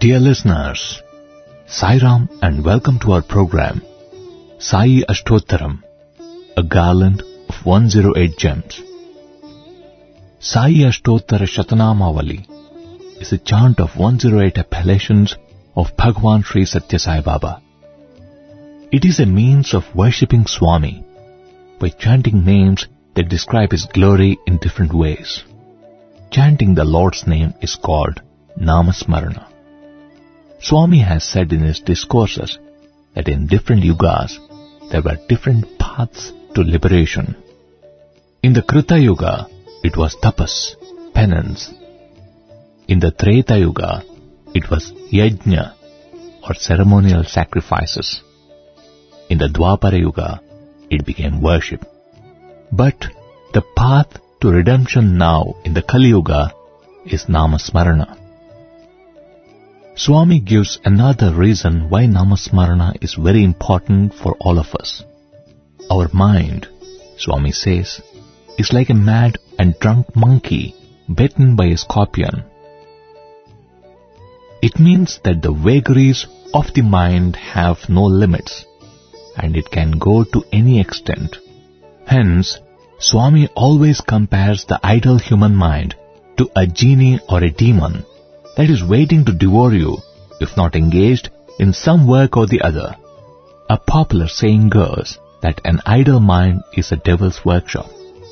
Dear listeners, Sai Ram and welcome to our program, Sai Ashtottaram, a garland of 108 gems. Sai Ashtottara Shatanamavali is a chant of 108 appellations of Bhagwan Sri Satya Sai Baba. It is a means of worshipping Swami by chanting names that describe His glory in different ways. Chanting the Lord's name is called Namasmarana. Swami has said in his discourses that in different yugas there were different paths to liberation. In the Krita Yuga, it was tapas, penance. In the Treta Yuga, it was yajna, or ceremonial sacrifices. In the Dwapara Yuga, it became worship. But the path to redemption now in the Kali Yuga is Namasmarana. Swami gives another reason why Namasmarana is very important for all of us. Our mind, Swami says, is like a mad and drunk monkey bitten by a scorpion. It means that the vagaries of the mind have no limits, and it can go to any extent. Hence, Swami always compares the idle human mind to a genie or a demon that is waiting to devour you if not engaged in some work or the other. A popular saying goes that an idle mind is a devil's workshop.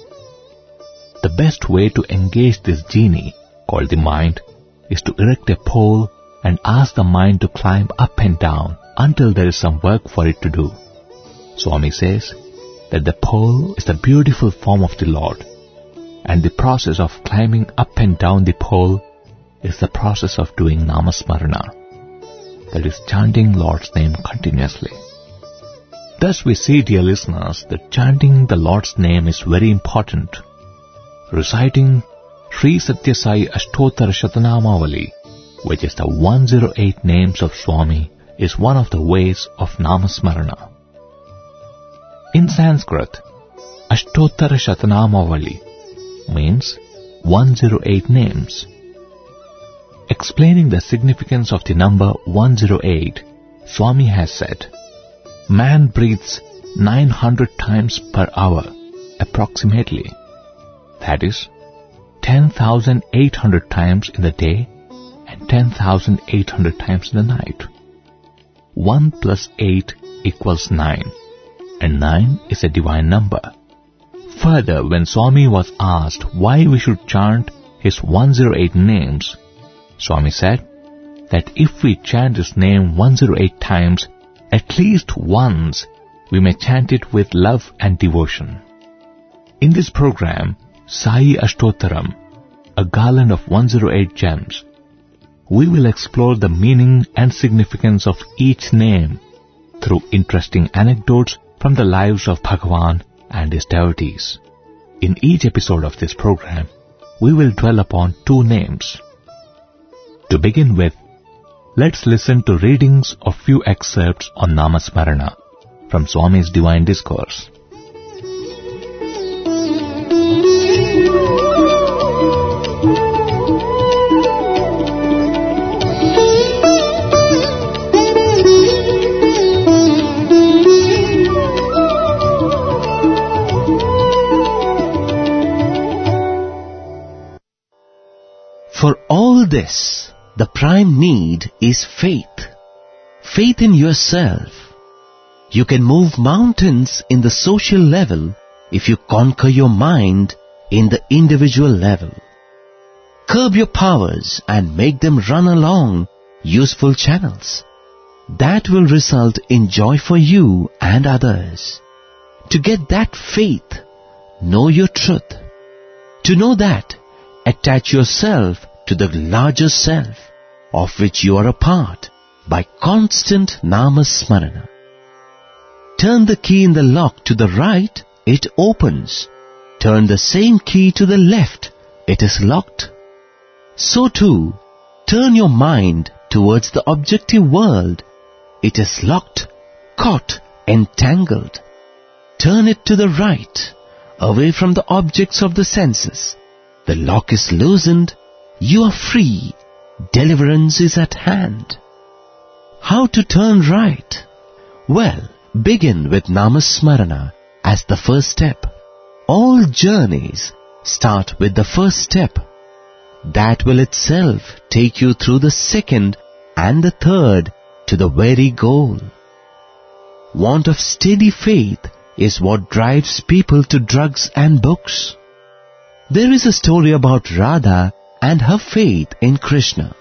The best way to engage this genie, called the mind, is to erect a pole and ask the mind to climb up and down until there is some work for it to do. Swami says that the pole is the beautiful form of the Lord, and the process of climbing up and down the pole is the process of doing Namasmarana, that is chanting Lord's name continuously. Thus we see, dear listeners, that chanting the Lord's name is very important. Reciting Sri Satya Sai Ashtottara Shatanamavali, which is the 108 names of Swami, is one of the ways of Namasmarana. In Sanskrit, Ashtottara Shatanamavali means 108 names. Explaining the significance of the number 108, Swami has said, man breathes 900 times per hour, approximately. That is, 10,800 times in the day and 10,800 times in the night. 1 plus 8 equals 9, and 9 is a divine number. Further, when Swami was asked why we should chant his 108 names, Swami said that if we chant his name 108 times, at least once, we may chant it with love and devotion. In this program, Sai Ashtottaram, a garland of 108 gems, we will explore the meaning and significance of each name through interesting anecdotes from the lives of Bhagavan and his devotees. In each episode of this program, we will dwell upon two names. To begin with, let's listen to readings of few excerpts on Namasmarana from Swami's Divine Discourse. For all this, the prime need is faith. Faith in yourself. You can move mountains in the social level if you conquer your mind in the individual level. Curb your powers and make them run along useful channels. That will result in joy for you and others. To get that faith, know your truth. To know that, attach yourself to the larger self, of which you are a part, by constant Namasmarana. Turn the key in the lock to the right, it opens. Turn the same key to the left, it is locked. So too, turn your mind towards the objective world, it is locked, caught, entangled. Turn it to the right, away from the objects of the senses. The lock is loosened, you are free, deliverance is at hand. How to turn right? Well, begin with Namasmarana as the first step. All journeys start with the first step. That will itself take you through the second and the third to the very goal. Want of steady faith is what drives people to drugs and books. There is a story about Radha and her faith in Krishna.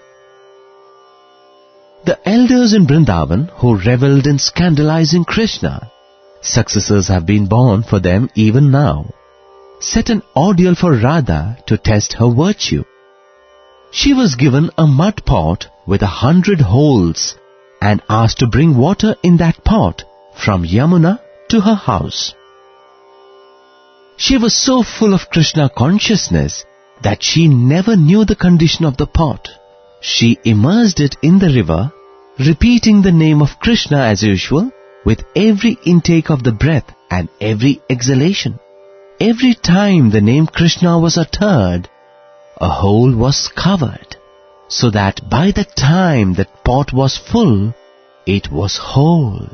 The elders in Vrindavan who revelled in scandalizing Krishna, successors have been born for them even now, set an ordeal for Radha to test her virtue. She was given a mud pot with 100 holes and asked to bring water in that pot from Yamuna to her house. She was so full of Krishna consciousness that she never knew the condition of the pot. She immersed it in the river, repeating the name of Krishna as usual with every intake of the breath and every exhalation. Every time the name Krishna was uttered, a hole was covered, so that by the time that pot was full, it was whole.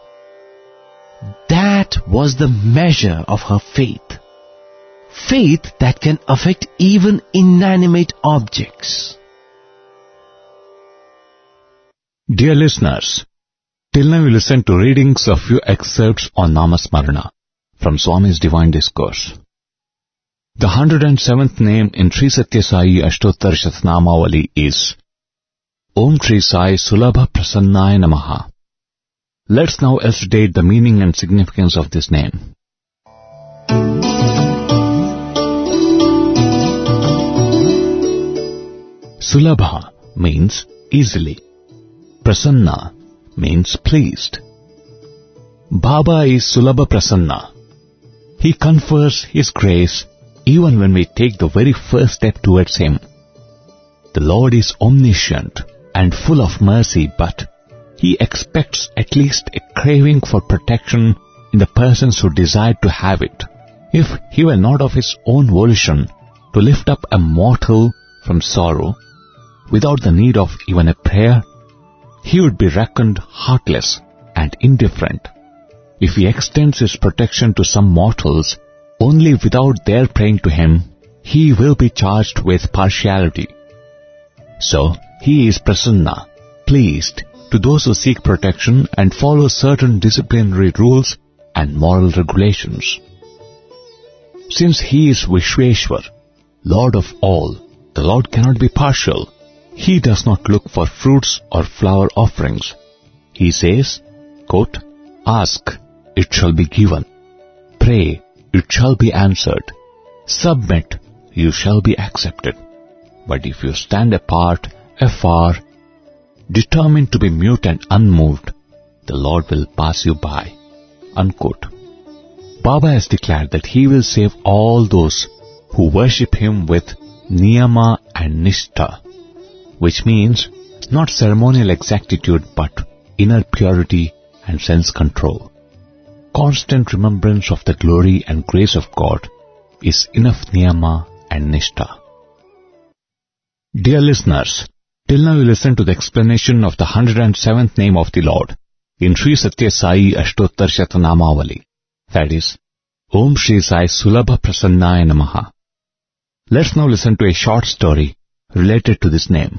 That was the measure of her faith. Faith that can affect even inanimate objects. Dear listeners, till now you listened to readings of few excerpts on Namasmarana from Swami's Divine Discourse. The 107th name in Sri Satya Sai Ashtottar Shatnamavali is Om Shri Sai Sulabha Prasannaya Namaha. Let's now elucidate the meaning and significance of this name. Sulabha means easily. Prasanna means pleased. Baba is Sulabha Prasanna. He confers His grace even when we take the very first step towards Him. The Lord is omniscient and full of mercy, but He expects at least a craving for protection in the persons who desire to have it. If He were not of His own volition to lift up a mortal from sorrow, without the need of even a prayer, He would be reckoned heartless and indifferent. If He extends His protection to some mortals only without their praying to Him, He will be charged with partiality. So, He is prasanna, pleased, to those who seek protection and follow certain disciplinary rules and moral regulations. Since He is Vishveshwar, Lord of all, the Lord cannot be partial. He does not look for fruits or flower offerings. He says, quote, Ask, it shall be given. Pray, it shall be answered. Submit, you shall be accepted. But if you stand apart, afar, determined to be mute and unmoved, the Lord will pass you by. Unquote. Baba has declared that He will save all those who worship Him with niyama and nishtha, which means not ceremonial exactitude but inner purity and sense control. Constant remembrance of the glory and grace of God is enough niyama and nishtha. Dear listeners, till now you listened to the explanation of the 107th name of the Lord in Sri Satya Sai Ashtottar Shatnamavali, that is, Om Shri Sai Sulabha Prasannaya Namaha. Let's now listen to a short story related to this name.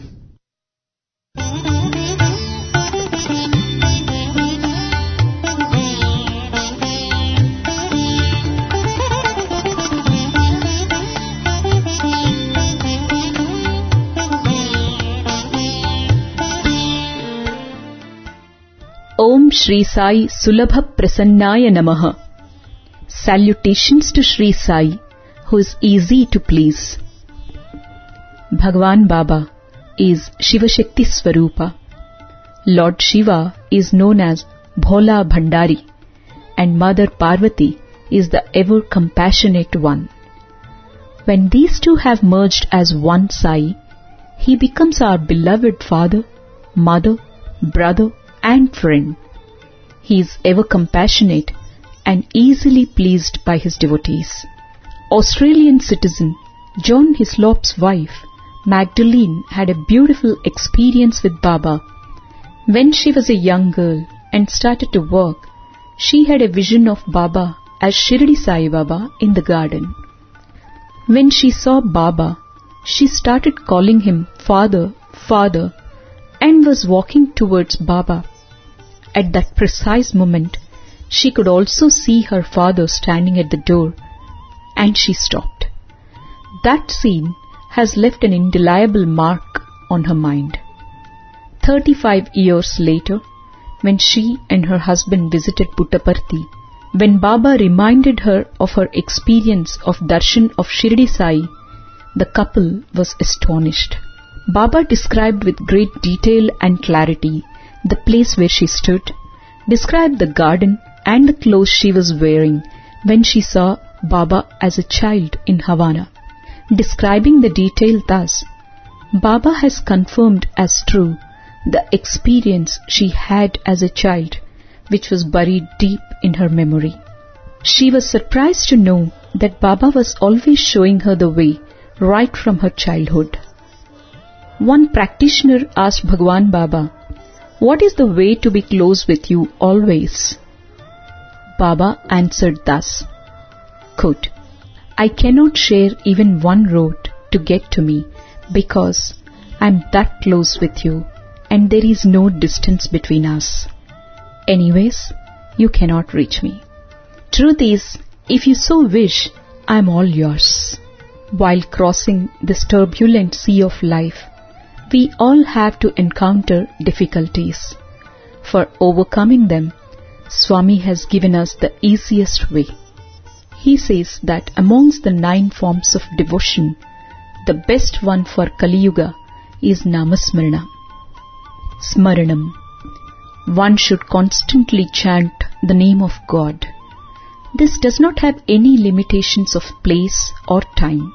Om Shri Sai Sulabha Prasannaya Namaha. Salutations to Shri Sai, who is easy to please. Bhagwan Baba is Shiva Shakti Swarupa. Lord Shiva is known as Bhola Bhandari, and Mother Parvati is the ever compassionate one. When these two have merged as one Sai, he becomes our beloved father, mother, brother, and friend. He is ever compassionate and easily pleased by his devotees. Australian citizen John Hislop's wife, Magdalene had a beautiful experience with Baba. When she was a young girl and started to work, she had a vision of Baba as Shirdi Sai Baba in the garden. When she saw Baba, she started calling him Father, Father, and was walking towards Baba. At that precise moment, she could also see her father standing at the door, and she stopped. That scene has left an indelible mark on her mind. 35 years later, when she and her husband visited Puttaparthi, when Baba reminded her of her experience of darshan of Shirdi Sai, the couple was astonished. Baba described with great detail and clarity the place where she stood, described the garden and the clothes she was wearing when she saw Baba as a child in Havana. Describing the detail thus, Baba has confirmed as true the experience she had as a child, which was buried deep in her memory. She was surprised to know that Baba was always showing her the way right from her childhood. One practitioner asked Bhagwan Baba, "What is the way to be close with you always?" Baba answered thus, quote, "I cannot share even one road to get to me because I am that close with you and there is no distance between us. Anyways, you cannot reach me. Truth is, if you so wish, I am all yours." While crossing this turbulent sea of life, we all have to encounter difficulties. For overcoming them, Swami has given us the easiest way. He says that amongst the 9 forms of devotion, the best one for Kali Yuga is Namasmarana. Smaranam. One should constantly chant the name of God. This does not have any limitations of place or time.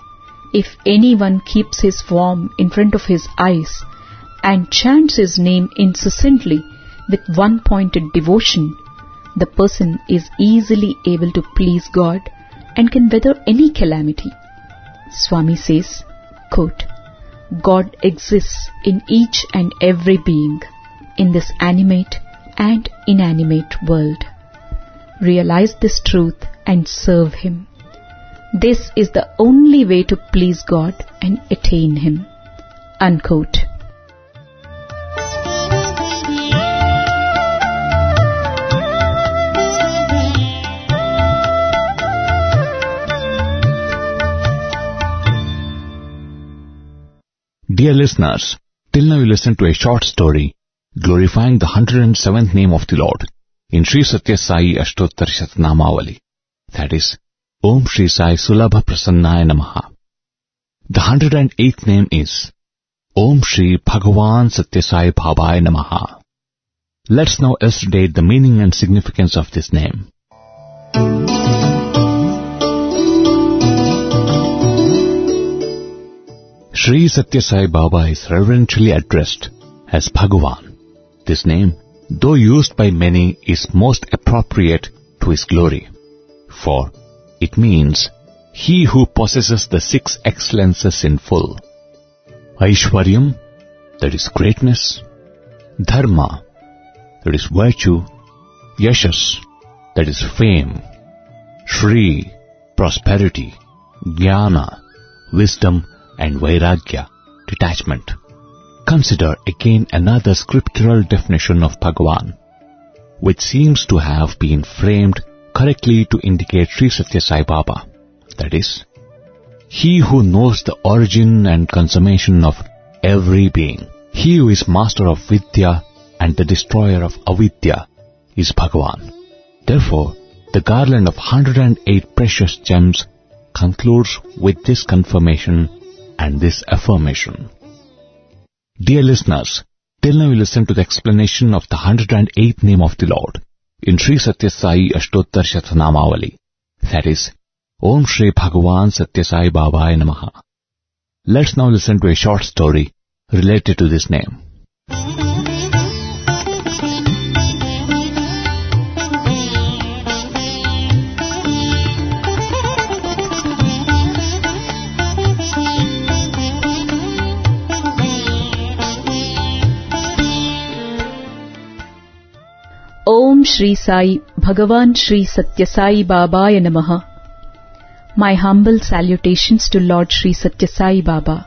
If anyone keeps his form in front of his eyes and chants his name incessantly with one-pointed devotion, the person is easily able to please God and can weather any calamity. Swami says, quote, "God exists in each and every being in this animate and inanimate world. Realize this truth and serve Him. This is the only way to please God and attain Him." Unquote. Dear listeners, till now you listened to a short story glorifying the 107th name of the Lord in Sri Satya Sai Ashtottar Shatanamavali, that is, Om Shri Sai Sulabha Prasannaya Namaha. The 108th name is Om Shri Bhagavan Satya Sai Bhavaya Namaha. Let's now elucidate the meaning and significance of this name. Sri Satya Sai Baba is reverentially addressed as Bhagavan. This name, though used by many, is most appropriate to his glory, for it means he who possesses the 6 excellences in full. Aishwaryam, that is greatness; Dharma, that is virtue; Yashas, that is fame; Shri, prosperity; Jnana, wisdom; and Vairagya, detachment. Consider again another scriptural definition of Bhagavan, which seems to have been framed correctly to indicate Sri Satya Sai Baba, that is, he who knows the origin and consummation of every being. He who is master of Vidya and the destroyer of Avidya is Bhagavan. Therefore, the garland of 108 precious gems concludes with this confirmation and this affirmation. Dear listeners, till now you listened to the explanation of the 108th name of the Lord in Sri Satya Sai Ashtottar Shatanamavali, that is, Om Shri Bhagavan Satya Sai Bhavaya Namaha. Let's now listen to a short story related to this name. Om Shri Sai Bhagavan Shri Satya Sai Babaya Namaha. My humble salutations to Lord Shri Satya Sai Baba.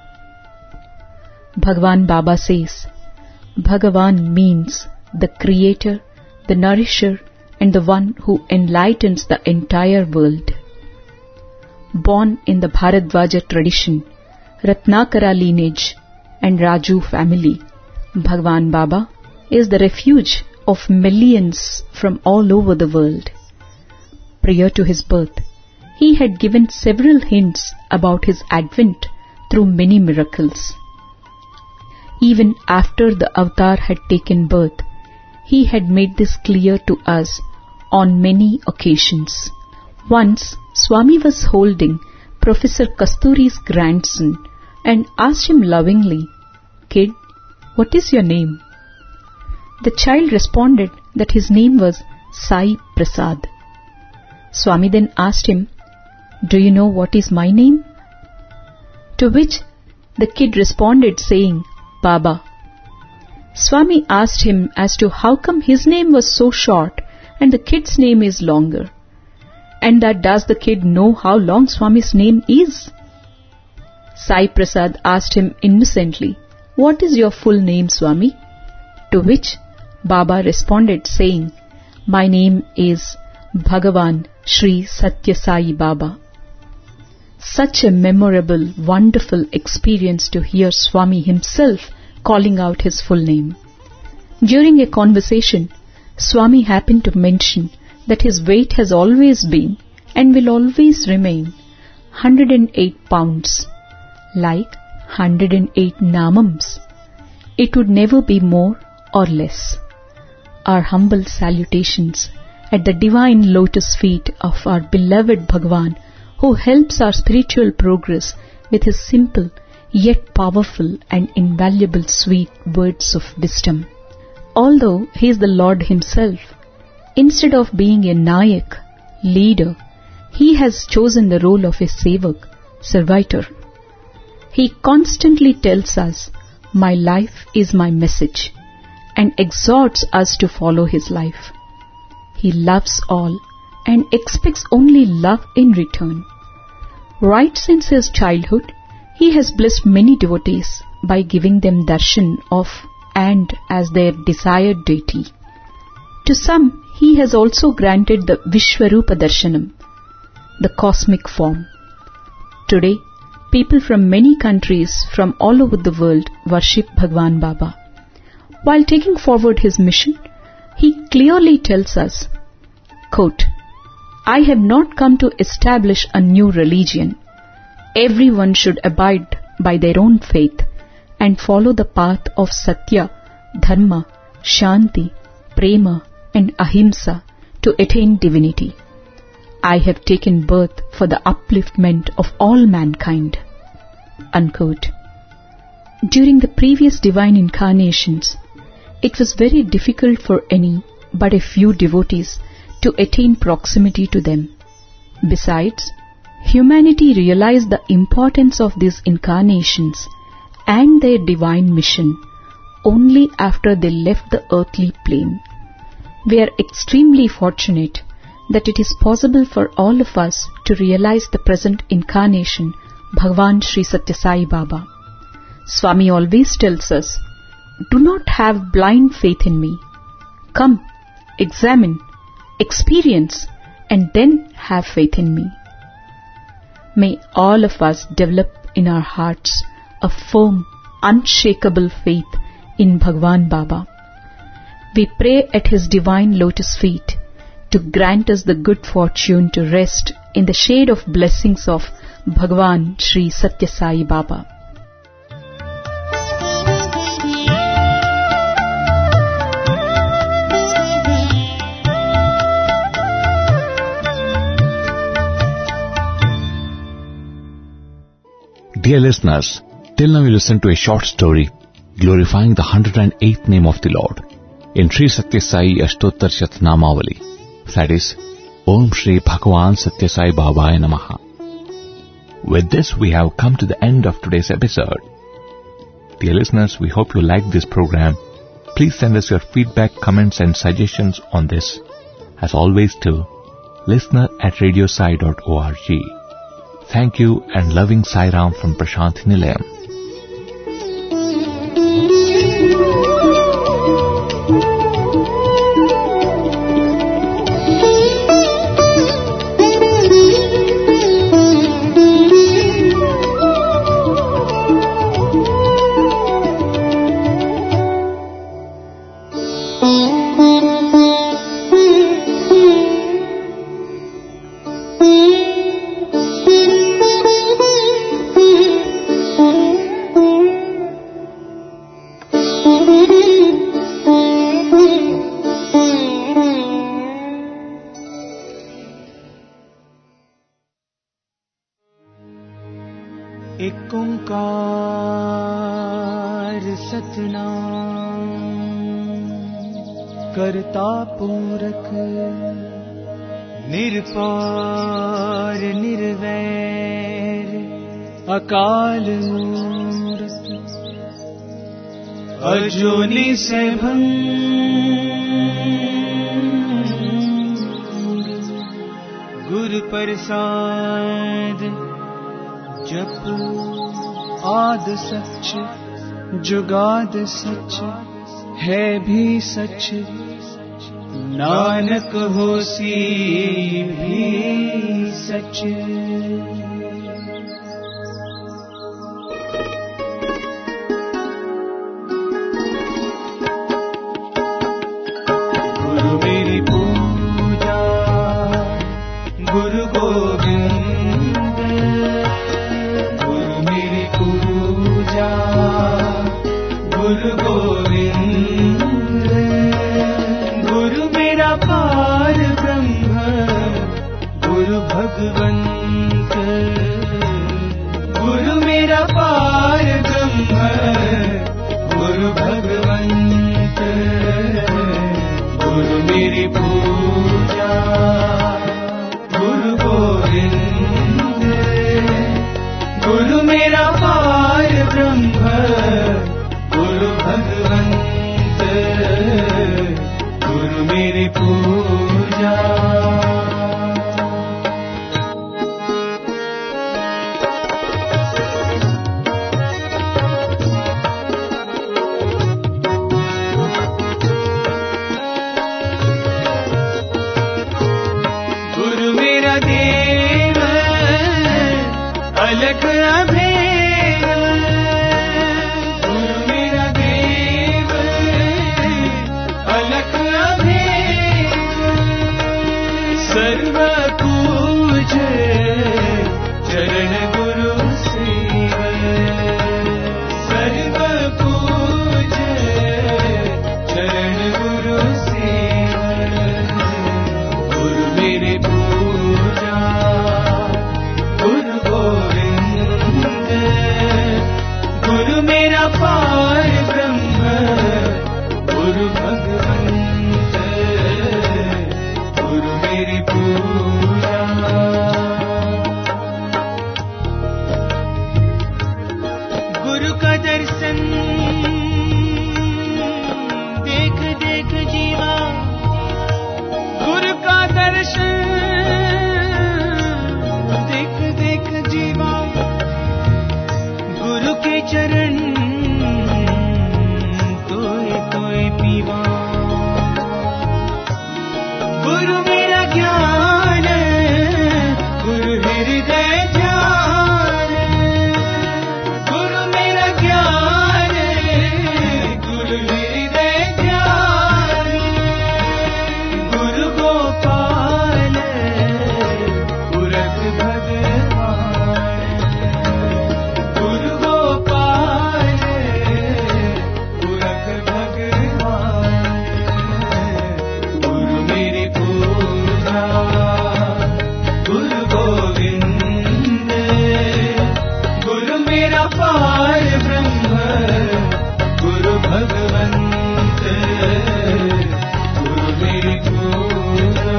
Bhagavan Baba says, Bhagavan means the creator, the nourisher, and the one who enlightens the entire world. Born in the Bharadwaja tradition, Ratnakara lineage, and Raju family, Bhagavan Baba is the refuge of millions from all over the world. Prior to his birth, he had given several hints about his advent through many miracles. Even after the avatar had taken birth, he had made this clear to us on many occasions. Once, Swami was holding Professor Kasturi's grandson and asked him lovingly, "Kid, what is your name?" The child responded that his name was Sai Prasad. Swami then asked him, "Do you know what is my name?" To which the kid responded saying, "Baba." Swami asked him as to how come his name was so short and the kid's name is longer, and that does the kid know how long Swami's name is? Sai Prasad asked him innocently, "What is your full name, Swami?" To which Baba responded saying, "My name is Bhagavan Shri Satya Sai Baba." Such a memorable, wonderful experience to hear Swami himself calling out his full name. During a conversation, Swami happened to mention that his weight has always been and will always remain 108 pounds, like 108 namams. It would never be more or less. Our humble salutations at the divine lotus feet of our beloved Bhagavan, who helps our spiritual progress with his simple yet powerful and invaluable sweet words of wisdom. Although he is the Lord himself, instead of being a Nayak, leader, he has chosen the role of a Sevak, servitor. He constantly tells us, "My life is my message," and exhorts us to follow his life. He loves all and expects only love in return. Right since his childhood, he has blessed many devotees by giving them darshan of and as their desired deity. To some, he has also granted the Vishwarupa Darshanam, the cosmic form. Today, people from many countries from all over the world worship Bhagavan Baba. While taking forward his mission, he clearly tells us, quote, "I have not come to establish a new religion. Everyone should abide by their own faith and follow the path of Satya, Dharma, Shanti, Prema and Ahimsa to attain divinity. I have taken birth for the upliftment of all mankind." Unquote. During the previous divine incarnations, it was very difficult for any but a few devotees to attain proximity to them. Besides, humanity realized the importance of these incarnations and their divine mission only after they left the earthly plane. We are extremely fortunate that it is possible for all of us to realize the present incarnation, Bhagavan Shri Satya Sai Baba. Swami always tells us, "Do not have blind faith in me. Come, examine, experience, and then have faith in me." May all of us develop in our hearts a firm, unshakable faith in Bhagavan Baba. We pray at his divine lotus feet to grant us the good fortune to rest in the shade of blessings of Bhagavan Shri Satya Sai Baba. Dear listeners, till now you listened to a short story glorifying the 108th name of the Lord in Sri Satya Sai Ashtottar Shatnamavali, that is, Om Shri Bhagavan Satya Sai Babaya Namaha. With this, we have come to the end of today's episode. Dear listeners, we hope you liked this program Please send us your feedback, comments and suggestions on this, as always, to listener@radiosai.org. Thank you and loving Sai Ram from Prashant Nilayam. एक ओंकार सतनाम करता पूरक निरपार निर्वैर अकाल मूरत अजूनी सैभं गुरु प्रसाद जप आद सच जुगाद सच है भी सच नानक होसी भी सच। गुरु मेरी पूजा गुरु गोविंद, गुरु मेरी पूजा गुरु गोविंद, गुरु मेरा पार ब्रह्म गुरु भगवंत, गुरु मेरा पार ब्रह्म गुरु भगवंत, गुरु मेरी पूजा गुरु गोविंद, गुरु मेरा पार ब्रह्म गुरु भगवंत, गुरु मेरी पूजा। गुरु मेरा देव अलग अभेद, गुरु मेरा देव अलग अभेद, सर्व पूज चरण गुरु सेव, सर्व पूज चरण गुरु सेव, गुरु मेरे पूजा गुरु गोविंद, गुरु मेरा पार ब्रह्म गुरु भगवंत, गुरु मेरी पूजा। गुरु का दर्शन देख देख जीवा, गुरु का दर्शन देख देख जीवा, गुरु के चरण तोए तोए पीवा, गुरु मेरा ज्ञान गुरु हृदय ध्यान, गुरु मेरा ज्ञान गुरु हृदय ध्यान, गुरु गोपाल पुरख भगवान, गुरु गोपाल पुरख भगवान, गुरु मेरी पूजा गुरु गोविंद, गुरु मेरा पार ब्रह्म गुरु भगवंत, गुरु मेरी पूजा।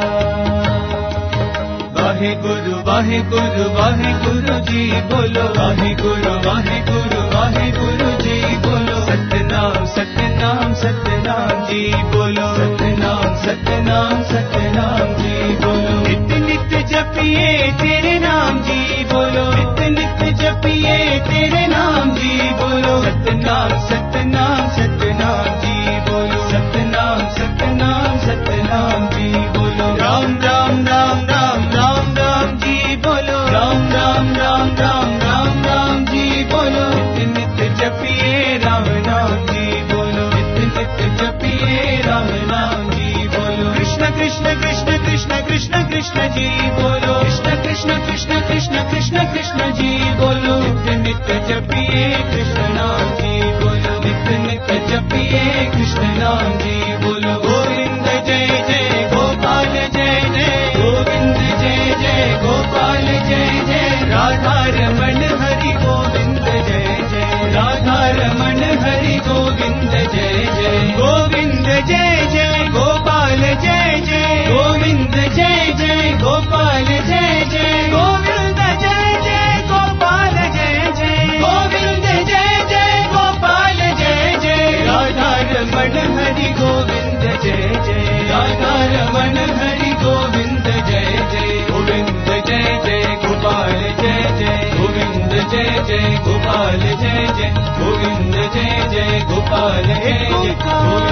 वाहे गुरु वाहे गुरु वाहे गुरु जी बोलो, वाहे गुरु जी बोलो, सतनाम सतनाम सतनाम सतनाम जी बोलो, सतनाम सतनाम सतनाम जी बोलो। नित्य नित्य जपिए तेरे नाम जी बोलो, नित्य नित्य जपिए तेरे नाम जी बोलो। सतनाम सतनाम सतनाम जी बोलो, सतनाम सतनाम सतनाम जी बोलो। राम राम राम राम राम राम जी बोलो, राम राम राम राम राम राम जी बोलो। नित्य नित्य जपिए राम नाम जी बोलो, नित्य नित्य जपिए राम नाम जी बोलो। कृष्ण कृष्ण कृष्ण कृष्ण कृष्ण कृष्ण जी बोलो, कृष्ण कृष्ण कृष्ण कृष्ण कृष्ण कृष्ण जी बोलो। नित्य नित्य जपिए कृष्ण नाम जी बोलो, नित्य नित्य जपिए कृष्ण नाम जी बोलो। गोविंद जय जय गोपाल जय जय, गोविंद जय जय गोपाल जय जय। राधा रमण हरि गोविंद जय जय, राधा रमण हरि गोविंद जय जय। गोविंद जय जय गोपाल जय जय, गोविंद जय जय गोपाल जय जय। गोविंद जय जय गोपाल जय जय, गोविंद जय जय गोपाल जय जय। राधा रमण हरि गोविंद जय जय, राधा रमण हरि गोविंद जय जय। गोविंद जय जय गोपाल जय जय, गोविंद जय जय गोपाल जय जय। गोविंद जय जय गोपाल जय जय, गोविंद जय जय गोपाल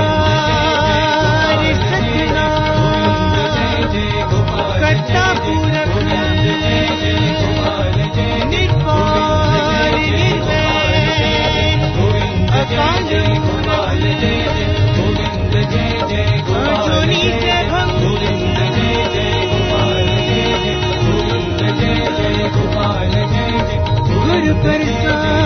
जय जय। गोविंद जय जय गोपाल जय जय, गोविंद जय जय गोपाल जय जय। गोविंद जय जय गोपाल जय जय, गोविंद जय जय गोपाल जय जय। गोविंद जय जय गोपाल जय जय, गोविंद जय जय गोपाल जय जय। गुरु प्रसाद